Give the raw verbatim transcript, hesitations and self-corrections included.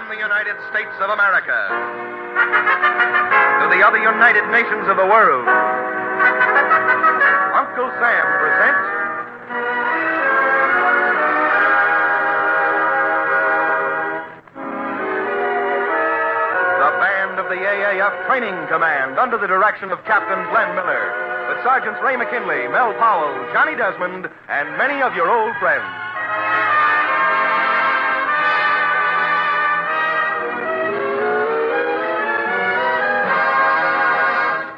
from the United States of America to the other United Nations of the world, Uncle Sam presents the band of the A A F Training Command under the direction of Captain Glenn Miller, with Sergeants Ray McKinley, Mel Powell, Johnny Desmond, and many of your old friends.